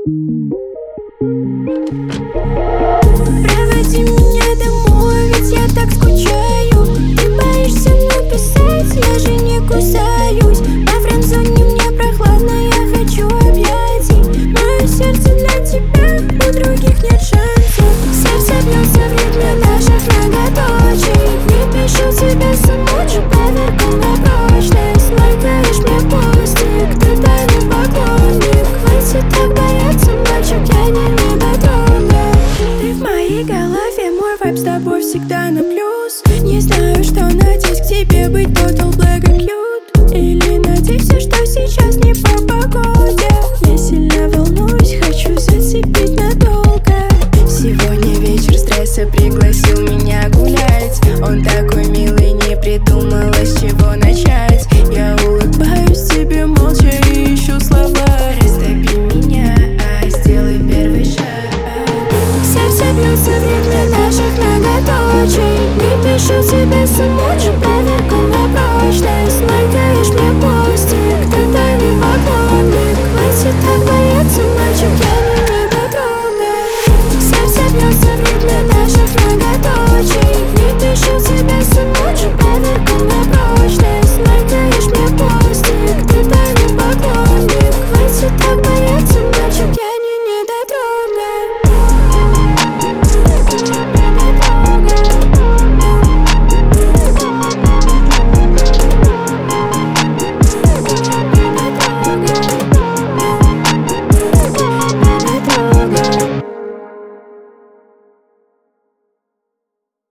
Проводи меня домой, ведь я так скучаю. Ты боишься написать, я же не кусаюсь. На френдзоне мне прохладно, я хочу объятий. Мое сердце для тебя, у других нет шансов. Сердце бьется в ритме наших многоточий. Не пишу тебе с эмоджи, проверку на прочность. Лайкаешь мне постик, ты тайный поклонник. Хватит так бояться, мальчик, я не недотрога. Ты в моей голове, мой вайб с тобой всегда на плюс. Не знаю, что надеть к тебе, быть total black and cute. Или надейся, что сейчас не по погоде. Я сильно волнуюсь, хочу зацепить надолго. Сегодня вечер стресса, пригласил меня гулять. Он такой милый, не придумала, с чего начать. Я улыбаюсь тебе молча и ищу слова. Растопи меня, сделай первый шаг. Сердце бьется в ритме наших многоточий. Не пишу тебе самой.